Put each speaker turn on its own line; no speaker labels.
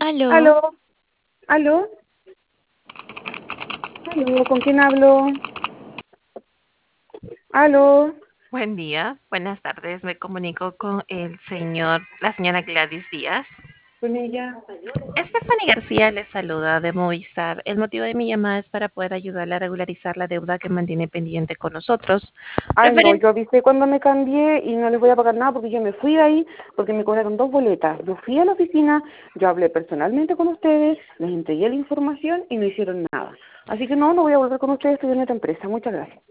Aló,
Aló, aló, aló, ¿con quién hablo? Aló,
buen día, buenas tardes. Me comunico con la señora Gladys Díaz.
con ella.
Stephanie García les saluda de Movistar. El motivo de mi llamada es para poder ayudarle a regularizar la deuda que mantiene pendiente con nosotros.
Ay, no,
Referen-
yo avisé cuando me cambié y no les voy a pagar nada porque yo me fui de ahí porque me cobraron 2 boletas. Yo fui a la oficina, yo hablé personalmente con ustedes, les entregué la información y no hicieron nada. Así que no voy a volver con ustedes, estoy en otra empresa. Muchas gracias.